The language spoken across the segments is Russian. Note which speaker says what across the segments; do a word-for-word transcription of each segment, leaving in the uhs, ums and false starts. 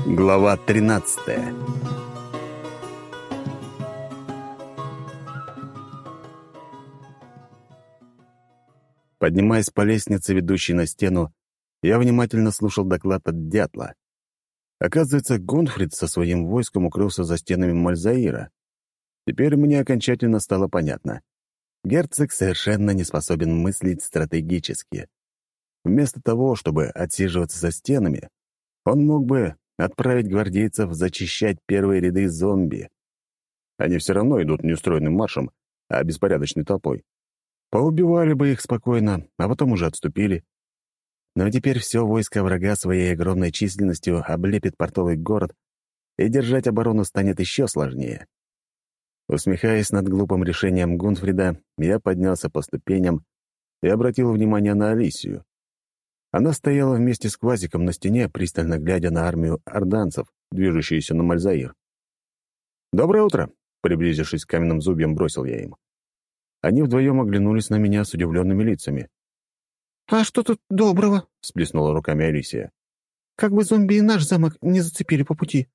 Speaker 1: Глава тринадцатая. Поднимаясь по лестнице, ведущей на стену, я внимательно слушал доклад от дятла. Оказывается, Гунфрид со своим войском укрылся за стенами Мальзаира. Теперь мне окончательно стало понятно. Герцог совершенно не способен мыслить стратегически. Вместо того, чтобы отсиживаться за стенами, он мог бы отправить гвардейцев зачищать первые ряды зомби. Они все равно идут не устроенным маршем, а беспорядочной толпой. Поубивали бы их спокойно, а потом уже отступили. Но теперь все войско врага своей огромной численностью облепит портовый город, и держать оборону станет еще сложнее. Усмехаясь над глупым решением Гунфрида, я поднялся по ступеням и обратил внимание на Алисию. Она стояла вместе с Квазиком на стене, пристально глядя на армию орданцев, движущуюся на Мальзаир. «Доброе утро!» — приблизившись к каменным зубьям, бросил я им. Они вдвоем оглянулись на меня с удивленными лицами.
Speaker 2: «А что тут доброго?»
Speaker 1: — всплеснула руками Алисия.
Speaker 2: «Как бы зомби и наш замок не зацепили по пути».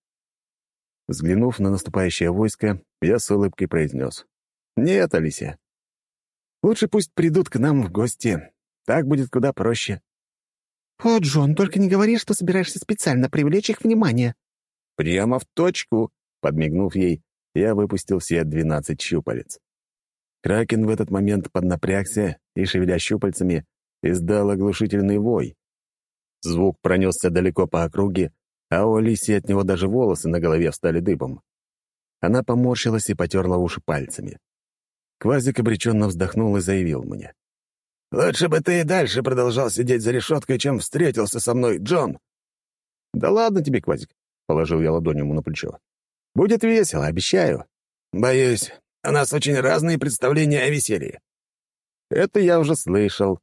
Speaker 1: Взглянув на наступающее войско, я с улыбкой произнес. «Нет, Алисия. Лучше пусть придут к нам в гости. Так будет куда проще».
Speaker 2: «О, Джон, только не говори, что собираешься специально привлечь их внимание».
Speaker 1: «Прямо в точку!» — подмигнув ей, я выпустил все двенадцать щупалец. Кракен в этот момент поднапрягся и, шевеля щупальцами, издал оглушительный вой. Звук пронесся далеко по округе, а у Алисии от него даже волосы на голове встали дыбом. Она поморщилась и потерла уши пальцами. Квазик обреченно вздохнул и заявил мне. «Лучше бы ты и дальше продолжал сидеть за решеткой, чем встретился со мной, Джон». «Да ладно тебе, Квазик», — положил я ладонь ему на плечо. «Будет весело, обещаю». «Боюсь, у нас очень разные представления о веселье». «Это я уже слышал.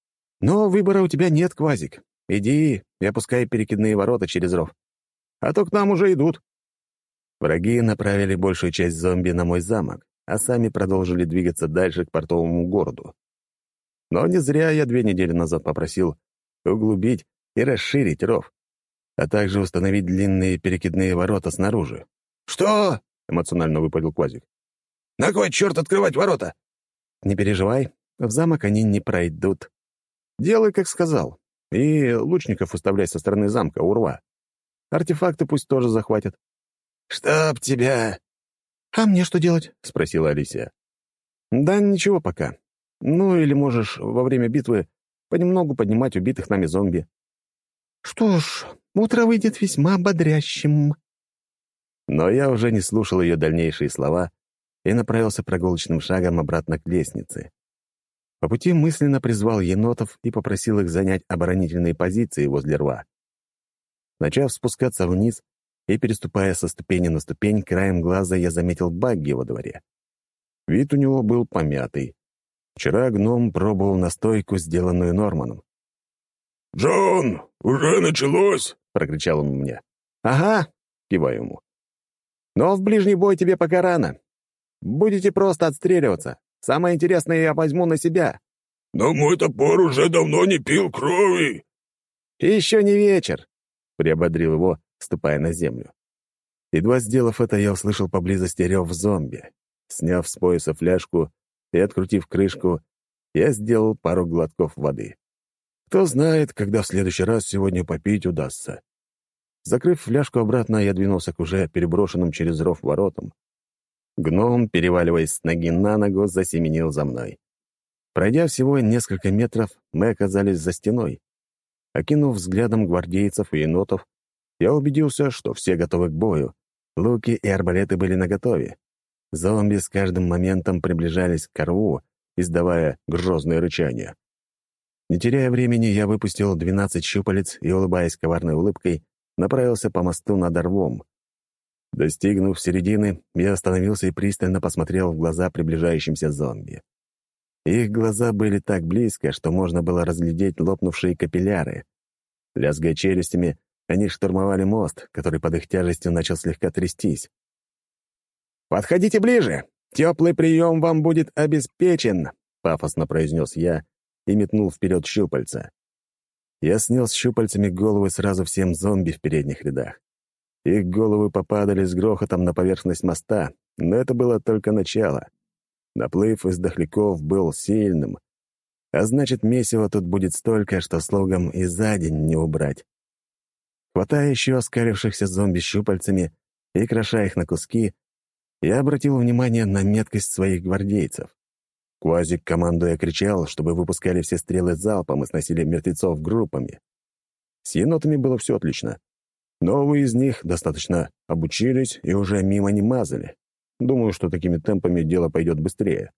Speaker 1: Но выбора у тебя нет, Квазик. Иди и опускай перекидные ворота через ров. А то к нам уже идут». Враги направили большую часть зомби на мой замок, а сами продолжили двигаться дальше к портовому городу. Но не зря я две недели назад попросил углубить и расширить ров, а также установить длинные перекидные ворота снаружи. «Что?» — эмоционально выпалил Квазик. «На кой черт открывать ворота?» «Не переживай, в замок они не пройдут. Делай, как сказал, и лучников уставляй со стороны замка, у рва. Артефакты пусть тоже захватят». «Чтоб тебя...»
Speaker 2: «А мне что делать?»
Speaker 1: — спросила Алисия. «Да ничего пока. Ну, или можешь во время битвы понемногу поднимать убитых нами зомби».
Speaker 2: «Что ж, утро выйдет весьма бодрящим».
Speaker 1: Но я уже не слушал ее дальнейшие слова и направился прогулочным шагом обратно к лестнице. По пути мысленно призвал енотов и попросил их занять оборонительные позиции возле рва. Начав спускаться вниз и переступая со ступени на ступень, краем глаза я заметил Багги во дворе. Вид у него был помятый. Вчера гном пробовал настойку, сделанную Норманом.
Speaker 3: «Джон, уже началось?» —
Speaker 1: прокричал он мне. «Ага», — киваю ему. «Но в ближний бой тебе пока рано. Будете просто отстреливаться. Самое интересное я возьму на себя».
Speaker 3: «Но мой топор уже давно не пил крови».
Speaker 1: «И еще не вечер», — приободрил его, ступая на землю. Едва сделав это, я услышал поблизости рев зомби. Сняв с пояса фляжку и открутив крышку, я сделал пару глотков воды. Кто знает, когда в следующий раз сегодня попить удастся. Закрыв фляжку обратно, я двинулся к уже переброшенным через ров воротам. Гном, переваливаясь с ноги на ногу, засеменил за мной. Пройдя всего несколько метров, мы оказались за стеной. Окинув взглядом гвардейцев и енотов, я убедился, что все готовы к бою. Луки и арбалеты были наготове. Зомби с каждым моментом приближались к рву, издавая грозное рычание. Не теряя времени, я выпустил двенадцать щупалец и, улыбаясь коварной улыбкой, направился по мосту над рвом. Достигнув середины, я остановился и пристально посмотрел в глаза приближающимся зомби. Их глаза были так близко, что можно было разглядеть лопнувшие капилляры. Лязгая челюстями, они штурмовали мост, который под их тяжестью начал слегка трястись. «Подходите ближе! Теплый прием вам будет обеспечен!» — пафосно произнес я и метнул вперед щупальца. Я снес щупальцами головы сразу всем зомби в передних рядах. Их головы попадали с грохотом на поверхность моста, но это было только начало. Наплыв из дохляков был сильным, а значит, месива тут будет столько, что слугам и за день не убрать. Хватая еще оскалившихся зомби щупальцами и кроша их на куски, я обратил внимание на меткость своих гвардейцев. Квазик, командуя, кричал, чтобы выпускали все стрелы залпом и сносили мертвецов группами. С енотами было все отлично. Новые из них достаточно обучились и уже мимо не мазали. Думаю, что такими темпами дело пойдет быстрее.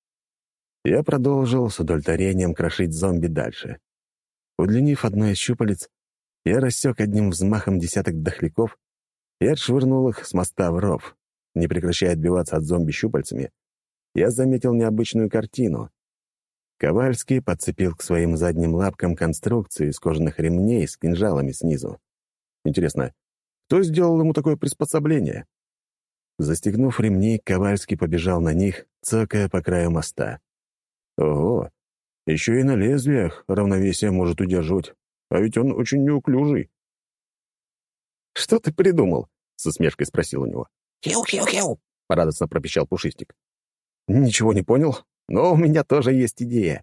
Speaker 1: Я продолжил с удовлетворением крошить зомби дальше. Удлинив одно из щупалец, я рассек одним взмахом десяток дохляков и отшвырнул их с моста в ров. Не прекращая отбиваться от зомби щупальцами, я заметил необычную картину. Ковальский подцепил к своим задним лапкам конструкцию из кожаных ремней с кинжалами снизу. Интересно, кто сделал ему такое приспособление? Застегнув ремни, Ковальский побежал на них, цокая по краю моста. Ого, еще и на лезвиях равновесие может удерживать, а ведь он очень неуклюжий. «Что ты придумал?» — с усмешкой спросил у него.
Speaker 2: «Хиу-хиу-хиу!»
Speaker 1: — радостно пропищал Пушистик. «Ничего не понял, но у меня тоже есть идея».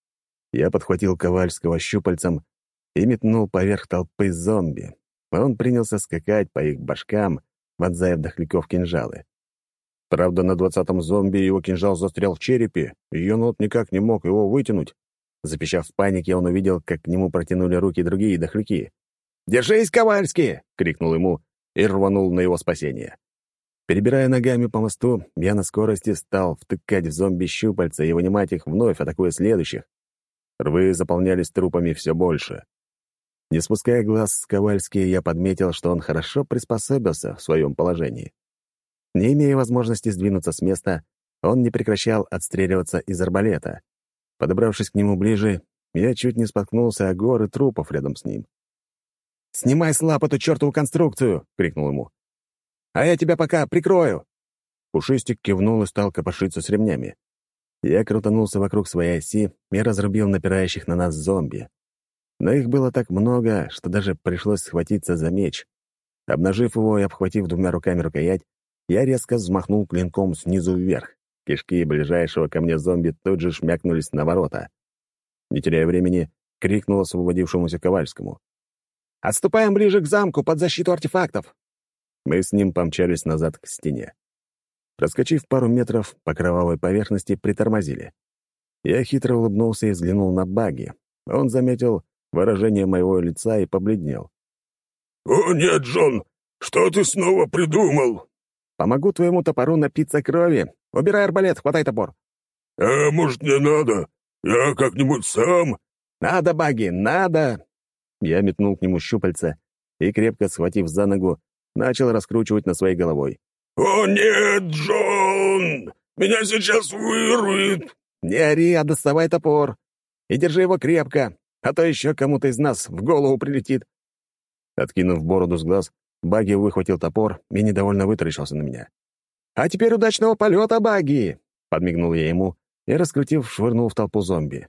Speaker 1: Я подхватил Ковальского щупальцем и метнул поверх толпы зомби. Он принялся скакать по их башкам, вонзая в дохляков кинжалы. Правда, на двадцатом зомби его кинжал застрял в черепе, и енот никак не мог его вытянуть. Запищав в панике, он увидел, как к нему протянули руки другие дохляки. «Держись, Ковальский!» — крикнул ему и рванул на его спасение. Перебирая ногами по мосту, я на скорости стал втыкать в зомби щупальца и вынимать их вновь, атакуя следующих. Рвы заполнялись трупами все больше. Не спуская глаз с Ковальски, я подметил, что он хорошо приспособился в своем положении. Не имея возможности сдвинуться с места, он не прекращал отстреливаться из арбалета. Подобравшись к нему ближе, я чуть не споткнулся о горы трупов рядом с ним. «Снимай с лап эту чертову конструкцию!» — крикнул ему. «А я тебя пока прикрою!» Пушистик кивнул и стал копошиться с ремнями. Я крутанулся вокруг своей оси и разрубил напирающих на нас зомби. Но их было так много, что даже пришлось схватиться за меч. Обнажив его и обхватив двумя руками рукоять, я резко взмахнул клинком снизу вверх. Кишки ближайшего ко мне зомби тут же шмякнулись на ворота. Не теряя времени, крикнул освободившемуся Ковальскому. «Отступаем ближе к замку под защиту артефактов!» Мы с ним помчались назад к стене. Проскочив пару метров по кровавой поверхности, притормозили. Я хитро улыбнулся и взглянул на Багги. Он заметил выражение моего лица и побледнел.
Speaker 3: «О нет, Джон, что ты снова придумал?»
Speaker 1: «Помогу твоему топору напиться крови. Убирай арбалет, хватай топор».
Speaker 3: «А может, не надо? Я как-нибудь сам?»
Speaker 1: «Надо, Багги, надо!» Я метнул к нему щупальца и, крепко схватив за ногу, начал раскручивать над своей головой.
Speaker 3: «О нет, Джон! Меня сейчас вырвет!»
Speaker 1: «Не ори, а доставай топор. И держи его крепко, а то еще кому-то из нас в голову прилетит». Откинув бороду с глаз, Багги выхватил топор и недовольно вытаращился на меня. «А теперь удачного полета, Багги!» — подмигнул я ему и, раскрутив, швырнул в толпу зомби.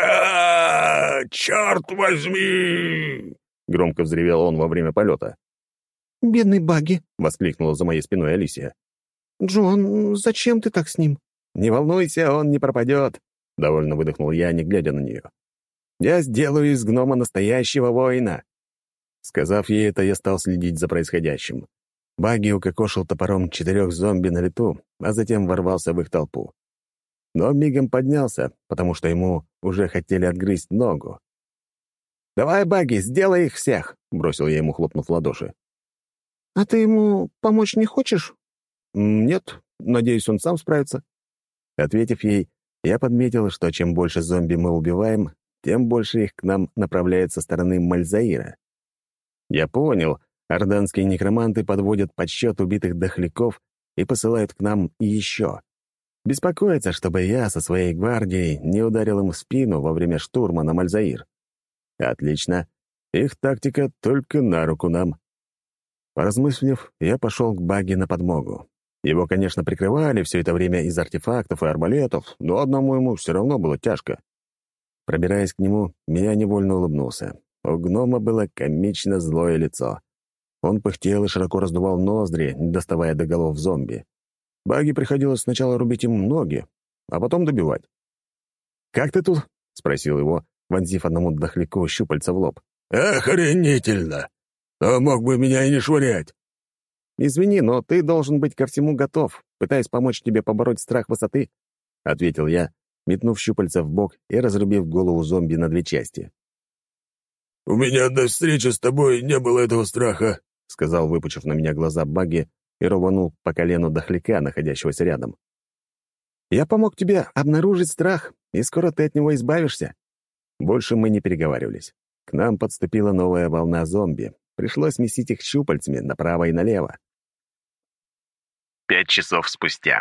Speaker 3: «А-а-а! Черт возьми!» — громко взревел он во время полета.
Speaker 2: «Бедный Багги!»
Speaker 1: — воскликнула за моей спиной Алисия.
Speaker 2: «Джон, зачем ты так с ним?»
Speaker 1: «Не волнуйся, он не пропадет!» — довольно выдохнул я, не глядя на нее. «Я сделаю из гнома настоящего воина!» Сказав ей это, я стал следить за происходящим. Багги укокошил топором четырех зомби на лету, а затем ворвался в их толпу. Но мигом поднялся, потому что ему уже хотели отгрызть ногу. «Давай, Багги, сделай их всех!» — бросил я ему, хлопнув в ладоши.
Speaker 2: «А ты ему помочь не хочешь?»
Speaker 1: «Нет, надеюсь, он сам справится». Ответив ей, я подметил, что чем больше зомби мы убиваем, тем больше их к нам направляют со стороны Мальзаира. Я понял, орданские некроманты подводят подсчет убитых дохляков и посылают к нам еще. Беспокоятся, чтобы я со своей гвардией не ударил им в спину во время штурма на Мальзаир. Отлично. Их тактика только на руку нам. Поразмыслив, я пошел к Багги на подмогу. Его, конечно, прикрывали все это время из артефактов и арбалетов, но одному ему все равно было тяжко. Пробираясь к нему, меня невольно улыбнулся. У гнома было комично злое лицо. Он пыхтел и широко раздувал ноздри, не доставая до голов зомби. Баги приходилось сначала рубить им ноги, а потом добивать. «Как ты тут?» — спросил его, вонзив одному дохляку щупальца в лоб.
Speaker 3: «Охренительно! Но мог бы меня и не швырять!»
Speaker 1: «Извини, но ты должен быть ко всему готов, пытаясь помочь тебе побороть страх высоты», — ответил я, метнув щупальца в бок и разрубив голову зомби на две части.
Speaker 3: «У меня до встречи с тобой не было этого страха»,
Speaker 1: — сказал, выпучив на меня глаза Багги, и рубанул по колену дохляка, находящегося рядом. «Я помог тебе обнаружить страх, и скоро ты от него избавишься». Больше мы не переговаривались. К нам подступила новая волна зомби. Пришлось месить их щупальцами направо и налево. Пять часов спустя.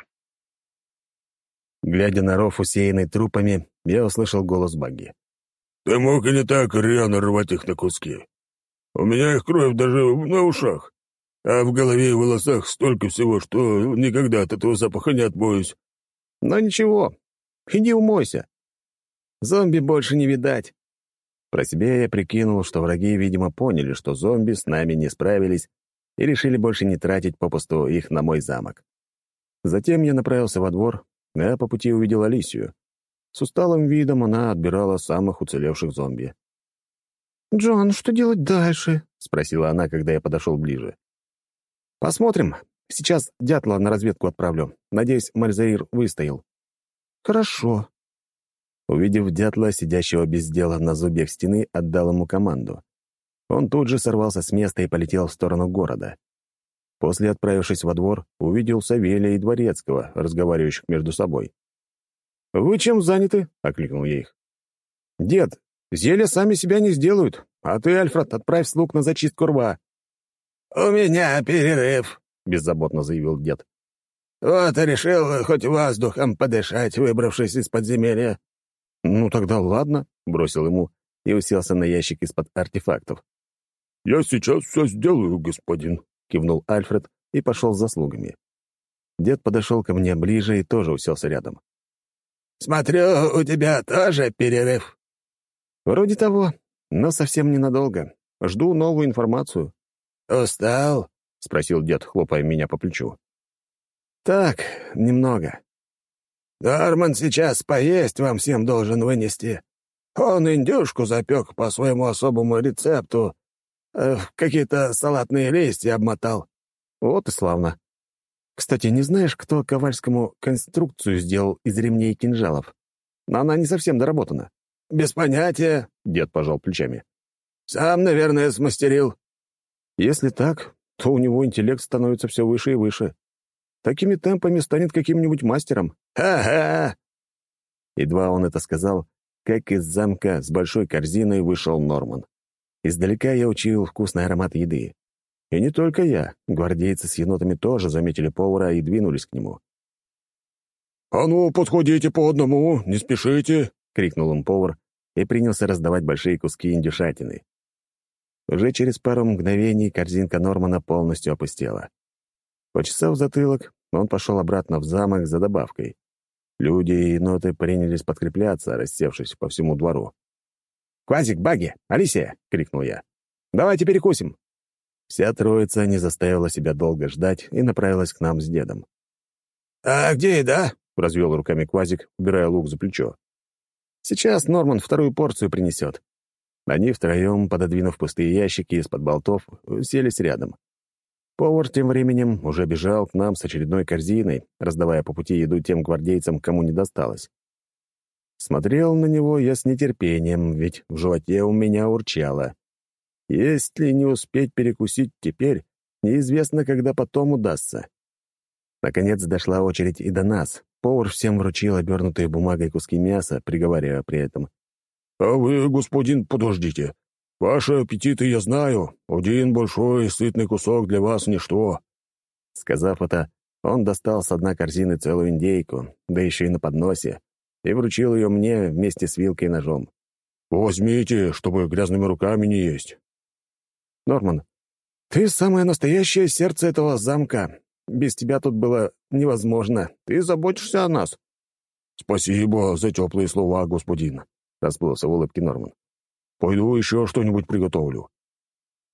Speaker 1: Глядя на ров, усеянный трупами, я услышал голос Багги.
Speaker 3: «Ты мог и не так рьяно рвать их на куски. У меня их кровь даже на ушах, а в голове и волосах столько всего, что никогда от этого запаха не отмоюсь».
Speaker 1: «Но ничего, иди умойся. Зомби больше не видать». Про себя я прикинул, что враги, видимо, поняли, что зомби с нами не справились и решили больше не тратить попусту их на мой замок. Затем я направился во двор, а по пути увидел Алисию. С усталым видом она отбирала самых уцелевших зомби.
Speaker 2: «Джон, что делать дальше?»
Speaker 1: — спросила она, когда я подошел ближе. «Посмотрим. Сейчас дятла на разведку отправлю. Надеюсь, Мальзаир выстоял».
Speaker 2: «Хорошо».
Speaker 1: Увидев дятла, сидящего без дела на зубьях стены, отдал ему команду. Он тут же сорвался с места и полетел в сторону города. После, отправившись во двор, увидел Савелия и Дворецкого, разговаривающих между собой. «Вы чем заняты?» — окликнул я их. «Дед, зелья сами себя не сделают, а ты, Альфред, отправь слуг на зачистку рва».
Speaker 3: «У меня перерыв», — беззаботно заявил дед. «Вот и решил хоть воздухом подышать, выбравшись из подземелья».
Speaker 1: «Ну тогда ладно», — бросил ему и уселся на ящик из-под артефактов.
Speaker 3: «Я сейчас все сделаю, господин», —
Speaker 1: кивнул Альфред и пошел за слугами. Дед подошел ко мне ближе и тоже уселся рядом.
Speaker 3: «Смотрю, у тебя тоже перерыв».
Speaker 1: «Вроде того, но совсем ненадолго. Жду новую информацию».
Speaker 3: «Устал?»
Speaker 1: — спросил дед, хлопая меня по плечу. «Так, немного».
Speaker 3: «Норман сейчас поесть вам всем должен вынести. Он индюшку запек по своему особому рецепту. Э, какие-то салатные листья обмотал».
Speaker 1: «Вот и славно. Кстати, не знаешь, кто Ковальскому конструкцию сделал из ремней и кинжалов? Но она не совсем доработана».
Speaker 3: «Без понятия», — дед пожал плечами. «Сам, наверное, смастерил».
Speaker 1: «Если так, то у него интеллект становится все выше и выше. Такими темпами станет каким-нибудь мастером».
Speaker 3: «Ага!»
Speaker 1: Едва он это сказал, как из замка с большой корзиной вышел Норман. Издалека я учуял вкусный аромат еды. И не только я. Гвардейцы с енотами тоже заметили повара и двинулись к нему.
Speaker 3: «А ну, подходите по одному, не спешите!»
Speaker 1: — крикнул им повар и принялся раздавать большие куски индюшатины. Уже через пару мгновений корзинка Нормана полностью опустела. Почесав затылок, он пошел обратно в замок за добавкой. Люди и еноты принялись подкрепляться, рассевшись по всему двору. «Квазик, Баги, Алисия!» — крикнул я. «Давайте перекусим!» Вся троица не заставила себя долго ждать и направилась к нам с дедом.
Speaker 3: «А где еда?»
Speaker 1: — развел руками Квазик, убирая лук за плечо. «Сейчас Норман вторую порцию принесет». Они втроем, пододвинув пустые ящики из-под болтов, селись рядом. Повар тем временем уже бежал к нам с очередной корзиной, раздавая по пути еду тем гвардейцам, кому не досталось. Смотрел на него я с нетерпением, ведь в животе у меня урчало. Если не успеть перекусить теперь, неизвестно, когда потом удастся. Наконец дошла очередь и до нас. Повар всем вручил обернутые бумагой куски мяса, приговаривая при этом.
Speaker 3: «А вы, господин, подождите. Ваши аппетиты я знаю. Один большой и сытный кусок для вас — ничто».
Speaker 1: Сказав это, он достал с дна корзины целую индейку, да еще и на подносе, и вручил ее мне вместе с вилкой и ножом.
Speaker 3: «Возьмите, чтобы грязными руками не есть».
Speaker 1: «Норман, ты самое настоящее сердце этого замка. Без тебя тут было невозможно. Ты заботишься о нас».
Speaker 3: «Спасибо за теплые слова, господин», — расплылся в улыбке Норман. «Пойду еще что-нибудь приготовлю».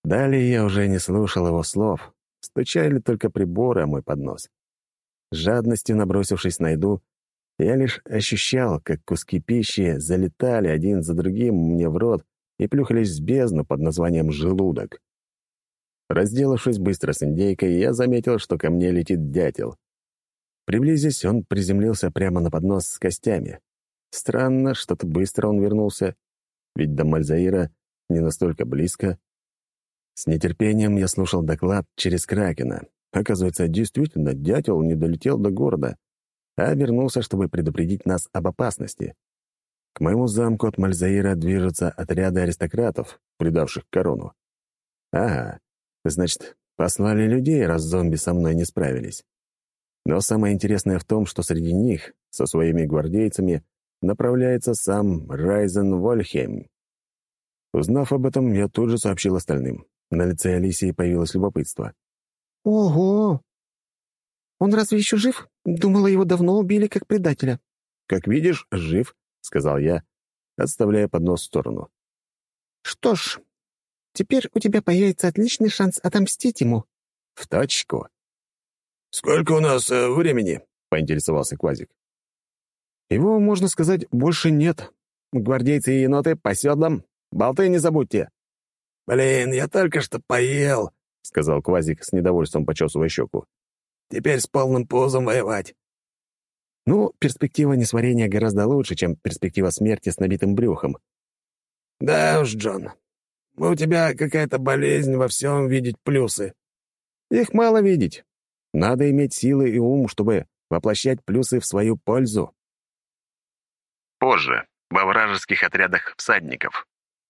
Speaker 1: Далее я уже не слушал его слов. Стучали только приборы о мой поднос. С жадностью набросившись на еду, я лишь ощущал, как куски пищи залетали один за другим мне в рот и плюхались в бездну под названием «желудок». Разделавшись быстро с индейкой, я заметил, что ко мне летит дятел. Приблизясь, он приземлился прямо на поднос с костями. Странно, что-то быстро он вернулся, ведь до Мальзаира не настолько близко. С нетерпением я слушал доклад через Кракена. Оказывается, действительно, дятел не долетел до города, а вернулся, чтобы предупредить нас об опасности. К моему замку от Мальзаира движутся отряды аристократов, предавших корону. Ага, значит, послали людей, раз зомби со мной не справились. Но самое интересное в том, что среди них, со своими гвардейцами, направляется сам Райзен Вольхейм. Узнав об этом, я тут же сообщил остальным. На лице Алисии появилось любопытство.
Speaker 2: «Ого! Он разве еще жив? Думала, его давно убили как предателя».
Speaker 1: «Как видишь, жив», — сказал я, отставляя поднос в сторону.
Speaker 2: «Что ж, теперь у тебя появится отличный шанс отомстить ему».
Speaker 1: «В точку».
Speaker 3: «Сколько у нас э, времени?»
Speaker 1: — поинтересовался Квазик. «Его, можно сказать, больше нет. Гвардейцы и еноты по седлам. Болты не забудьте».
Speaker 3: «Блин, я только что поел», —
Speaker 1: сказал Квазик с недовольством, почесывая щеку.
Speaker 3: «Теперь с полным пузом воевать».
Speaker 1: Ну, перспектива несварения гораздо лучше, чем перспектива смерти с набитым брюхом.
Speaker 3: «Да уж, Джон, у тебя какая-то болезнь во всем видеть плюсы».
Speaker 1: Их мало видеть. Надо иметь силы и ум, чтобы воплощать плюсы в свою пользу. Позже, во вражеских отрядах всадников.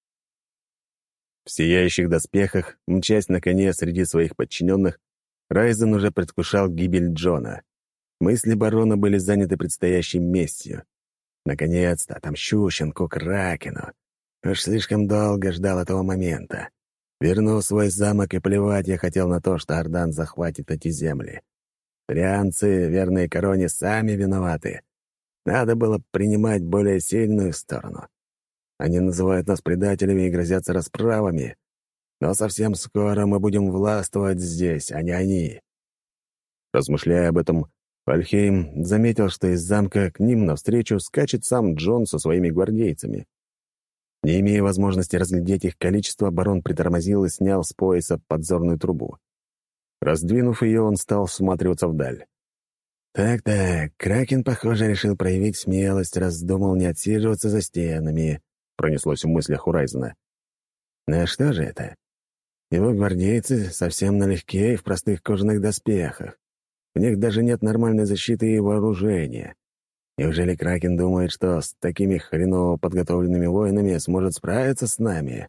Speaker 1: В сияющих доспехах, мчась на коне среди своих подчиненных, Райзен уже предвкушал гибель Джона. Мысли барона были заняты предстоящей местью. Наконец-то отомщу щенку Кракену. Уж слишком долго ждал этого момента. Верну свой замок, и плевать я хотел на то, что Ардан захватит эти земли. Трианцы, верные короне, сами виноваты. Надо было принимать более сильную сторону. Они называют нас предателями и грозятся расправами. Но совсем скоро мы будем властвовать здесь, а не они. Размышляя об этом, Вальхейм заметил, что из замка к ним навстречу скачет сам Джон со своими гвардейцами. Не имея возможности разглядеть их количество, барон притормозил и снял с пояса подзорную трубу. Раздвинув ее, он стал всматриваться вдаль. «Так-так, Кракен, похоже, решил проявить смелость, раз думал не отсиживаться за стенами», — пронеслось в мыслях у Райзена. «Ну что же это? Его гвардейцы совсем налегке и в простых кожаных доспехах. У них даже нет нормальной защиты и вооружения. Неужели Кракен думает, что с такими хреново подготовленными воинами сможет справиться с нами?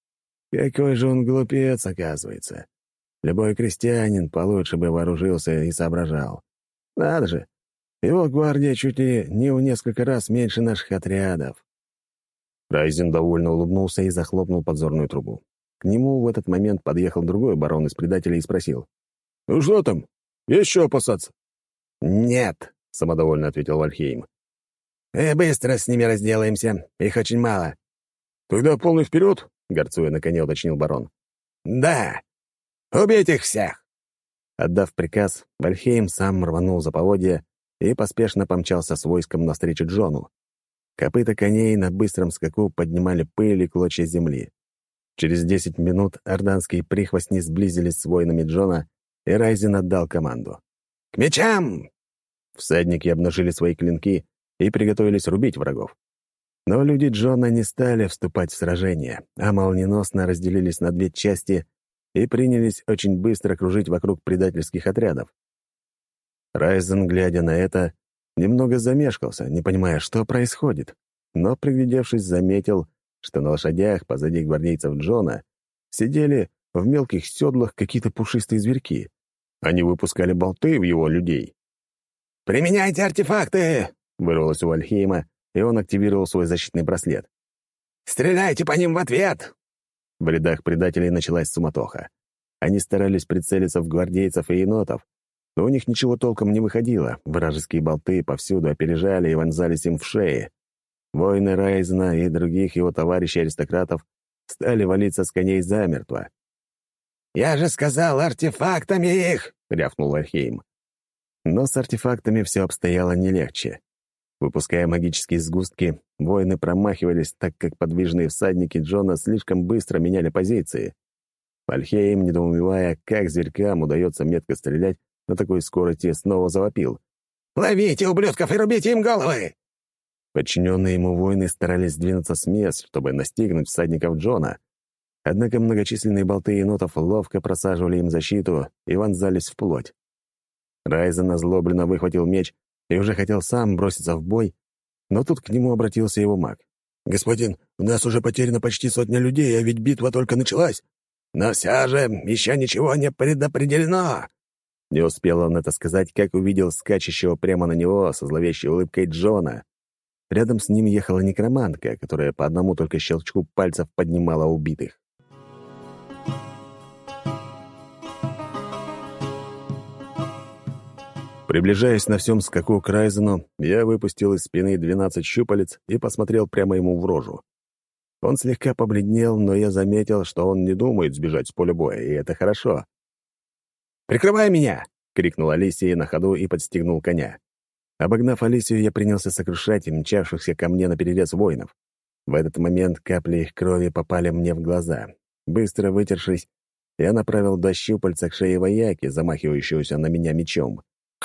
Speaker 1: Какой же он глупец, оказывается. Любой крестьянин получше бы вооружился и соображал. Надо же, его гвардия чуть ли не в несколько раз меньше наших отрядов». Райзен довольно улыбнулся и захлопнул подзорную трубу. К нему в этот момент подъехал другой барон из предателей и спросил.
Speaker 3: «Ну что там? Есть что опасаться?»
Speaker 1: «Нет», — самодовольно ответил Вальхейм.
Speaker 2: «Мы быстро с ними разделаемся. Их очень мало».
Speaker 3: «Тогда полный вперед?»
Speaker 1: — горцуя на коне уточнил барон.
Speaker 2: «Да! Убить их всех!»
Speaker 1: Отдав приказ, Вальхейм сам рванул за поводья и поспешно помчался с войском навстречу Джону. Копыта коней на быстром скаку поднимали пыль и клочья земли. Через десять минут орданские прихвостни сблизились с воинами Джона, и Райзен отдал команду.
Speaker 2: «К мечам!»
Speaker 1: Всадники обнажили свои клинки и приготовились рубить врагов. Но люди Джона не стали вступать в сражение, а молниеносно разделились на две части и принялись очень быстро кружить вокруг предательских отрядов. Райзен, глядя на это, немного замешкался, не понимая, что происходит, но, приглядевшись, заметил, что на лошадях позади гвардейцев Джона сидели в мелких седлах какие-то пушистые зверьки. Они выпускали болты в его людей.
Speaker 2: «Применяйте артефакты!» —
Speaker 1: вырвалось у Вальхейма, и он активировал свой защитный браслет.
Speaker 2: «Стреляйте по ним в ответ!»
Speaker 1: В рядах предателей началась суматоха. Они старались прицелиться в гвардейцев и енотов, но у них ничего толком не выходило. Вражеские болты повсюду опережали и вонзались им в шеи. Воины Райзена и других его товарищей-аристократов стали валиться с коней замертво.
Speaker 3: Я же сказал, артефактами их!» — рявкнул Вальхейм.
Speaker 1: Но с артефактами все обстояло не легче. Выпуская магические сгустки, воины промахивались, так как подвижные всадники Джона слишком быстро меняли позиции. Вальхейм, недоумевая, как зверькам удается метко стрелять на такой скорости, снова завопил.
Speaker 3: «Ловите ублюдков и рубите им головы!»
Speaker 1: Подчиненные ему воины старались сдвинуться с мест, чтобы настигнуть всадников Джона. Однако многочисленные болты енотов ловко просаживали им защиту и вонзались в плоть. Райзен озлобленно выхватил меч и уже хотел сам броситься в бой, но тут к нему обратился его маг.
Speaker 3: «Господин, у нас уже потеряно почти сотня людей, а ведь битва только началась. Но все же еще ничего не предопределено!»
Speaker 1: Не успел он это сказать, как увидел скачущего прямо на него со зловещей улыбкой Джона. Рядом с ним ехала некромантка, которая по одному только щелчку пальцев поднимала убитых. Приближаясь на всем скаку к Райзену, я выпустил из спины двенадцать щупалец и посмотрел прямо ему в рожу. Он слегка побледнел, но я заметил, что он не думает сбежать с поля боя, и это хорошо.
Speaker 3: «Прикрывай меня!»
Speaker 1: — крикнул Алисии на ходу и подстегнул коня. Обогнав Алисию, я принялся сокрушать мчавшихся ко мне наперерез воинов. В этот момент капли их крови попали мне в глаза. Быстро вытершись, я направил до щупальца к шее вояки, замахивающегося на меня мечом.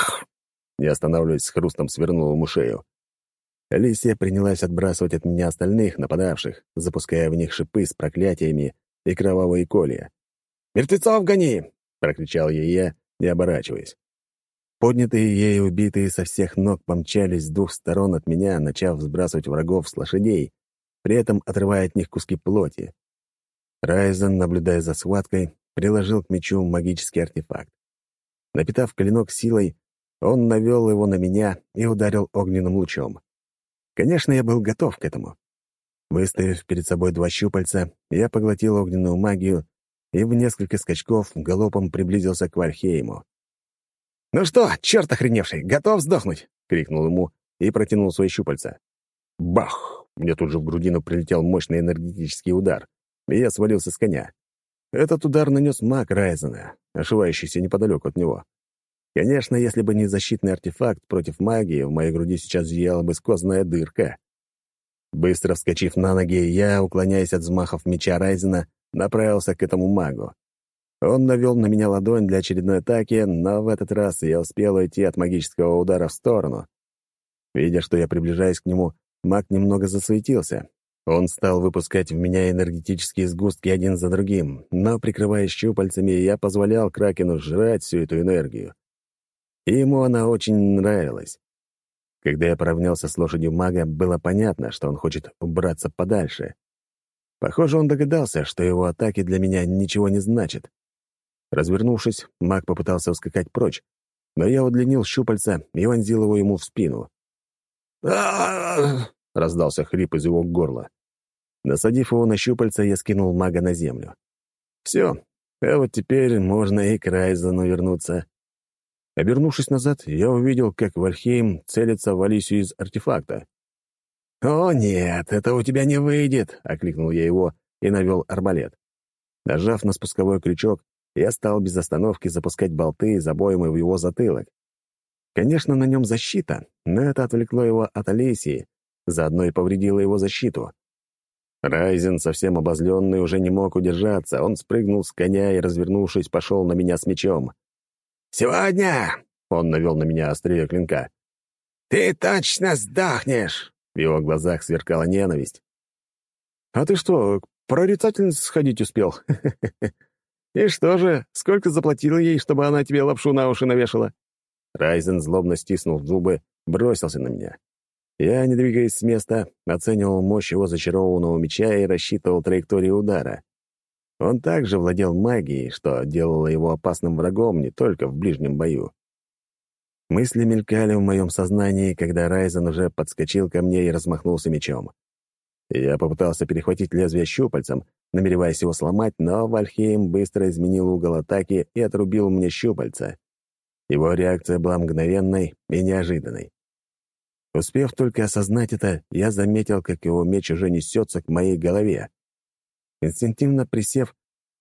Speaker 1: Не останавливаясь, с хрустом свернул ему шею. Алисия принялась отбрасывать от меня остальных нападавших, запуская в них шипы с проклятиями и кровавые колья.
Speaker 3: «Мертвецов гони!»
Speaker 1: — прокричал ей я, не оборачиваясь. Поднятые ей убитые со всех ног помчались с двух сторон от меня, начав сбрасывать врагов с лошадей, при этом отрывая от них куски плоти. Райзен, наблюдая за схваткой, приложил к мечу магический артефакт. Напитав клинок силой, он навел его на меня и ударил огненным лучом. Конечно, я был готов к этому. Выставив перед собой два щупальца, я поглотил огненную магию и в несколько скачков галопом приблизился к Вальхейму.
Speaker 3: «Ну что, черт охреневший, готов сдохнуть?» — крикнул ему и протянул свои щупальца.
Speaker 1: Бах! Мне тут же в грудину прилетел мощный энергетический удар, и я свалился с коня. Этот удар нанес маг Райзена, ошивающийся неподалеку от него. Конечно, если бы не защитный артефакт против магии, в моей груди сейчас зияла бы сквозная дырка. Быстро вскочив на ноги, я, уклоняясь от взмахов меча Райзена, направился к этому магу. Он навел на меня ладонь для очередной атаки, но в этот раз я успел уйти от магического удара в сторону. Видя, что я приближаюсь к нему, маг немного засуетился. Он стал выпускать в меня энергетические сгустки один за другим, но, прикрываясь щупальцами, я позволял Кракену жрать всю эту энергию. И ему она очень нравилась. Когда я поравнялся с лошадью мага, было понятно, что он хочет убраться подальше. Похоже, он догадался, что его атаки для меня ничего не значат. Развернувшись, маг попытался ускакать прочь, но я удлинил щупальца и вонзил его ему в спину.
Speaker 3: «А-а-а!»
Speaker 1: — раздался хрип из его горла. Насадив его на щупальца, я скинул мага на землю. Все, а вот теперь можно и к Райзену вернуться. Обернувшись назад, я увидел, как Вальхейм целится в Алисию из артефакта.
Speaker 3: «О, нет, это у тебя не выйдет!» — окликнул я его и навел арбалет.
Speaker 1: Нажав на спусковой крючок, я стал без остановки запускать болты из обоймы в его затылок. Конечно, на нем защита, но это отвлекло его от Алисии, заодно и повредило его защиту. Райзен, совсем обозленный, уже не мог удержаться. Он спрыгнул с коня и, развернувшись, пошел на меня с мечом.
Speaker 3: «Сегодня!» —
Speaker 1: он навел на меня острие клинка.
Speaker 3: «Ты точно сдохнешь!»
Speaker 1: В его глазах сверкала ненависть. «А ты что, к прорицательнице сходить успел? И что же, сколько заплатил ей, чтобы она тебе лапшу на уши навешала?» Райзен, злобно стиснув зубы, бросился на меня. Я, не двигаясь с места, оценивал мощь его зачарованного меча и рассчитывал траекторию удара. Он также владел магией, что делало его опасным врагом не только в ближнем бою. Мысли мелькали в моем сознании, когда Райзен уже подскочил ко мне и размахнулся мечом. Я попытался перехватить лезвие щупальцем, намереваясь его сломать, но Вальхейм быстро изменил угол атаки и отрубил мне щупальца. Его реакция была мгновенной и неожиданной. Успев только осознать это, я заметил, как его меч уже несется к моей голове. Инстинктивно присев,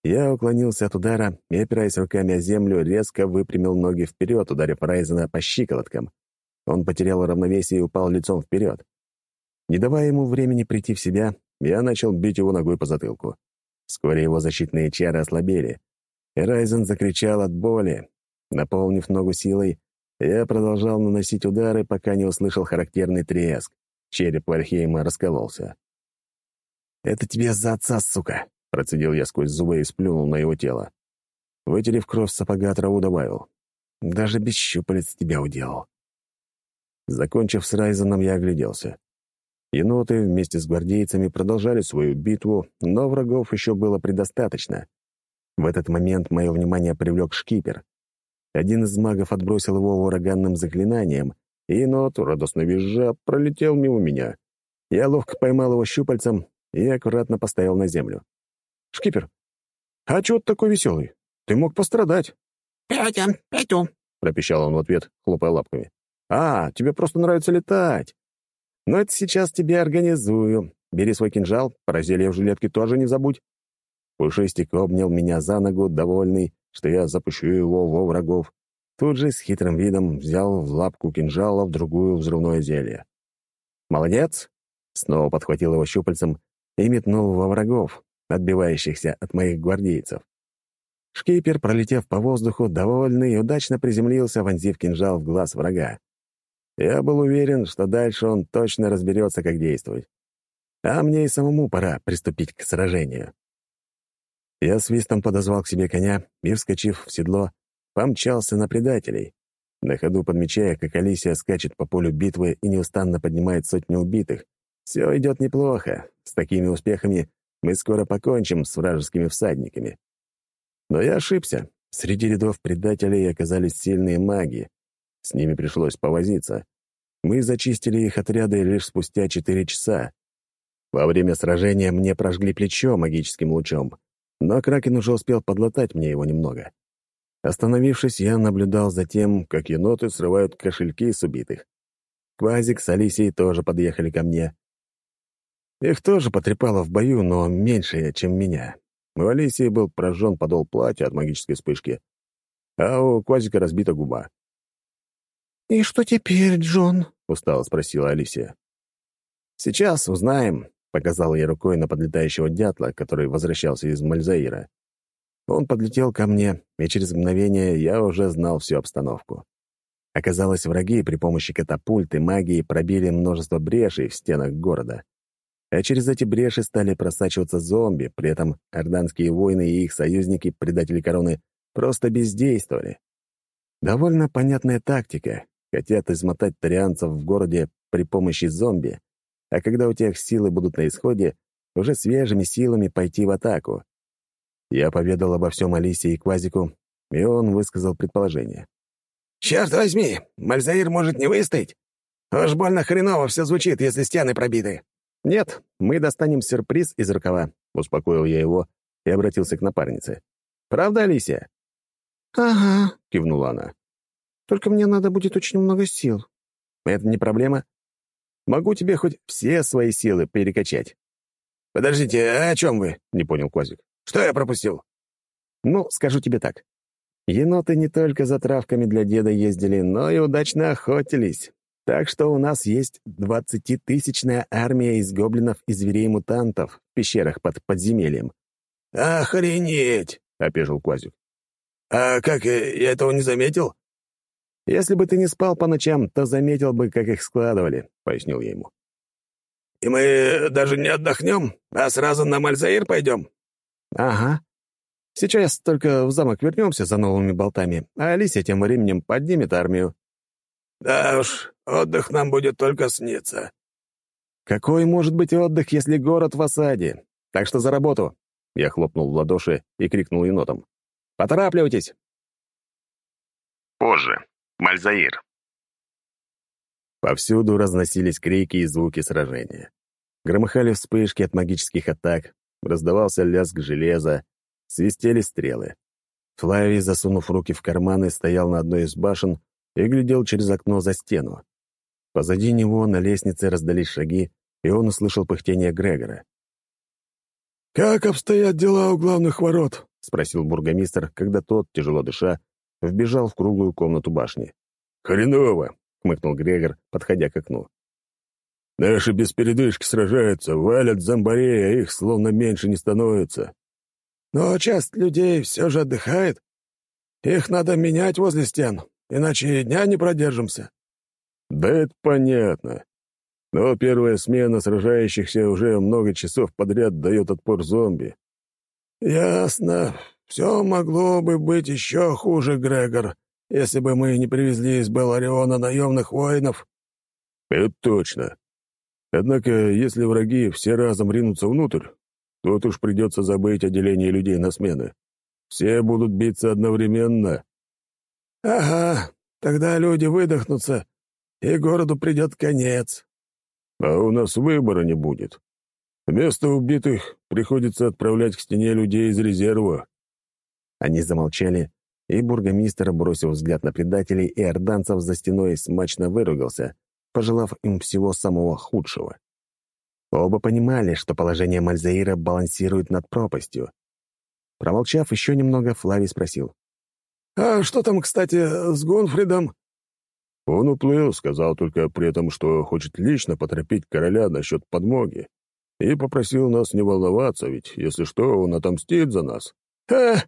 Speaker 1: Я уклонился от удара и, опираясь руками о землю, резко выпрямил ноги вперед, ударив Райзена по щиколоткам. Он потерял равновесие и упал лицом вперед. Не давая ему времени прийти в себя, я начал бить его ногой по затылку. Вскоре его защитные чары ослабели, и Райзен закричал от боли. Наполнив ногу силой, я продолжал наносить удары, пока не услышал характерный треск. Череп Вальхейма раскололся. «Это тебе за отца, сука!» — процедил я сквозь зубы и сплюнул на его тело. Вытерев кровь с сапога, траву добавил. «Даже без щупалец тебя уделал». Закончив с Райзеном, я огляделся. Еноты вместе с гвардейцами продолжали свою битву, но врагов еще было предостаточно. В этот момент мое внимание привлек шкипер. Один из магов отбросил его ураганным заклинанием, и енот, радостно визжа, пролетел мимо меня. Я ловко поймал его щупальцем и аккуратно поставил на землю. «Шкипер, а чего ты такой веселый? Ты мог пострадать».
Speaker 2: «Петя, Петю!»
Speaker 1: — пропищал он в ответ, хлопая лапками. «А, тебе просто нравится летать. Но это сейчас тебе организую. Бери свой кинжал, про зелье в жилетке тоже не забудь». Пушистик обнял меня за ногу, довольный, что я запущу его во врагов. Тут же с хитрым видом взял в лапку кинжала в другую взрывное зелье. «Молодец!» — снова подхватил его щупальцем и метнул во врагов, отбивающихся от моих гвардейцев. Шкипер, пролетев по воздуху, довольный, удачно приземлился, вонзив кинжал в глаз врага. Я был уверен, что дальше он точно разберется, как действовать. А мне и самому пора приступить к сражению. Я свистом подозвал к себе коня и, вскочив в седло, помчался на предателей, на ходу подмечая, как Алисия скачет по полю битвы и неустанно поднимает сотни убитых. Все идет неплохо. С такими успехами мы скоро покончим с вражескими всадниками. Но я ошибся. Среди рядов предателей оказались сильные маги. С ними пришлось повозиться. Мы зачистили их отряды лишь спустя четыре часа. Во время сражения мне прожгли плечо магическим лучом, но Кракен уже успел подлатать мне его немного. Остановившись, я наблюдал за тем, как еноты срывают кошельки с убитых. Квазик с Алисией тоже подъехали ко мне. Их тоже потрепало в бою, но меньше, чем меня. У Алисии был прожжен подол платья от магической вспышки, а у Квазика разбита губа.
Speaker 2: «И что теперь, Джон?»
Speaker 1: — устало спросила Алисия. «Сейчас узнаем», — показал я рукой на подлетающего дятла, который возвращался из Мальзаира. Он подлетел ко мне, и через мгновение я уже знал всю обстановку. Оказалось, враги при помощи катапульт и магии пробили множество брешей в стенах города. А через эти бреши стали просачиваться зомби, при этом орданские воины и их союзники, предатели короны, просто бездействовали. Довольно понятная тактика. Хотят измотать тарианцев в городе при помощи зомби, а когда у тех силы будут на исходе, уже свежими силами пойти в атаку. Я поведал обо всем Алисе и Квазику, и он высказал предположение.
Speaker 3: «Черт возьми, Мальзаир может не выстоять? Уж больно хреново все звучит, если стены пробиты».
Speaker 1: «Нет, мы достанем сюрприз из рукава», — успокоил я его и обратился к напарнице. «Правда, Алисия?»
Speaker 2: «Ага»,
Speaker 1: — кивнула она.
Speaker 2: «только мне надо будет очень много сил».
Speaker 1: «Это не проблема. Могу тебе хоть все свои силы перекачать».
Speaker 3: «Подождите, а о чем вы?» — не понял Квазик. «Что я пропустил?»
Speaker 1: «Ну, скажу тебе так. Еноты не только за травками для деда ездили, но и удачно охотились. Так что у нас есть двадцатитысячная армия из гоблинов и зверей-мутантов в пещерах под подземельем».
Speaker 3: «Охренеть!» — опешил Квазик. «А как, я этого не заметил?»
Speaker 1: «Если бы ты не спал по ночам, то заметил бы, как их складывали», — пояснил я ему.
Speaker 3: «И мы даже не отдохнем, а сразу на Мальзаир пойдем?»
Speaker 1: «Ага. Сейчас только в замок вернемся за новыми болтами, а Алисия тем временем поднимет армию».
Speaker 3: «Да уж, отдых нам будет только сниться».
Speaker 1: «Какой может быть отдых, если город в осаде? Так что за работу!» Я хлопнул в ладоши и крикнул енотам. «Поторапливайтесь!» Позже. Мальзаир. Повсюду разносились крики и звуки сражения. Громыхали вспышки от магических атак, раздавался лязг железа, свистели стрелы. Флавий, засунув руки в карманы, стоял на одной из башен и глядел через окно за стену. Позади него на лестнице раздались шаги, и он услышал пыхтение Грегора.
Speaker 3: «Как обстоят дела у главных ворот?»
Speaker 1: спросил бургомистр, когда тот, тяжело дыша, вбежал в круглую комнату башни. «Хреново!» — хмыкнул Грегор, подходя к окну. «Наши без передышки сражаются, валят зомбарей, а их словно меньше не становится».
Speaker 3: «Но часть людей все же отдыхает. Их надо менять возле стен, иначе и дня не продержимся».
Speaker 1: «Да это понятно. Но первая смена сражающихся уже много часов подряд дает отпор зомби».
Speaker 3: «Ясно. Все могло бы быть еще хуже, Грегор, если бы мы не привезли из Белариона наемных воинов».
Speaker 1: «Это точно. Однако, если враги все разом ринутся внутрь, тут уж придется забыть о делении людей на смены. Все будут биться одновременно».
Speaker 3: «Ага, тогда люди выдохнутся, и городу придет конец».
Speaker 1: «А у нас выбора не будет. Вместо убитых приходится отправлять к стене людей из резерва». Они замолчали, и бургомистр, бросив взгляд на предателей и орданцев за стеной, смачно выругался, пожелав им всего самого худшего. Оба понимали, что положение Мальзаира балансирует над пропастью. Промолчав еще немного, Флавий спросил.
Speaker 3: «А что там, кстати, с Гунфридом?»
Speaker 1: Он уплыл, сказал только при этом, что хочет лично поторопить короля насчет подмоги, и попросил нас не волноваться, ведь, если что, он отомстит за нас.
Speaker 3: «Так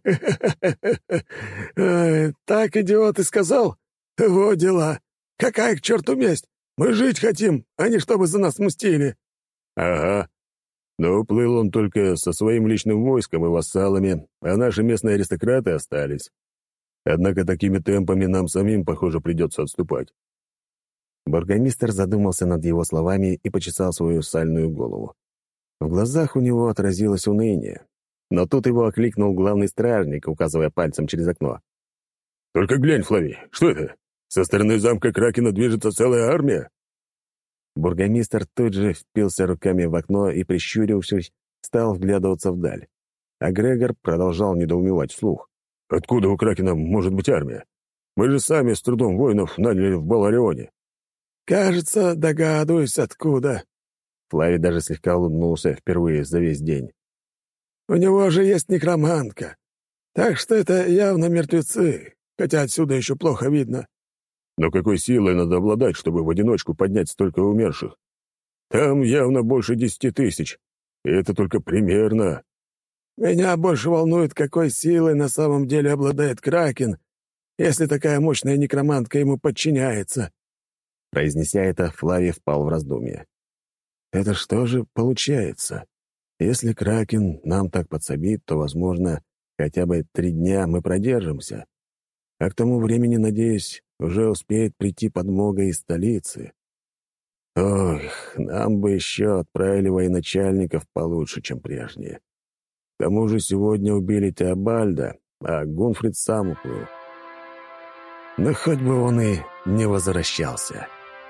Speaker 3: идиот и сказал? Во дела! Какая к черту месть! Мы жить хотим, а не чтобы за нас мстили!»
Speaker 1: «Ага. Но уплыл он только со своим личным войском и вассалами, а наши местные аристократы остались. Однако такими темпами нам самим, похоже, придется отступать». Бургомистр задумался над его словами и почесал свою сальную голову. В глазах у него отразилось уныние. Но тут его окликнул главный стражник, указывая пальцем через окно. «Только глянь, Флавий, что это? Со стороны замка Кракена движется целая армия?» Бургомистр тут же впился руками в окно и, прищурившись, стал вглядываться вдаль. А Грегор продолжал недоумевать вслух. «Откуда у Кракена может быть армия? Мы же сами с трудом воинов наняли в Баларионе».
Speaker 3: «Кажется, догадываюсь, откуда».
Speaker 1: Флавий даже слегка улыбнулся впервые за весь день.
Speaker 3: «У него же есть некромантка, так что это явно мертвецы, хотя отсюда еще плохо видно».
Speaker 1: «Но какой силой надо обладать, чтобы в одиночку поднять столько умерших? Там явно больше десяти тысяч, и это только примерно».
Speaker 3: «Меня больше волнует, какой силой на самом деле обладает Кракен, если такая мощная некромантка ему подчиняется».
Speaker 1: Произнеся это, Флавий впал в раздумье. «Это что же получается? Если Кракен нам так подсобит, то, возможно, хотя бы три дня мы продержимся. А к тому времени, надеюсь, уже успеет прийти подмога из столицы. Ох, нам бы еще отправили военачальников получше, чем прежние. К тому же сегодня убили Теобальда, а Гунфрид сам уплыл. Но хоть бы он и не возвращался».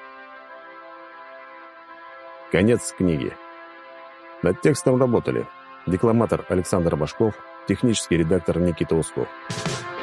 Speaker 1: Конец книги. Над текстом работали декламатор Александр Башков, технический редактор Никита Усков.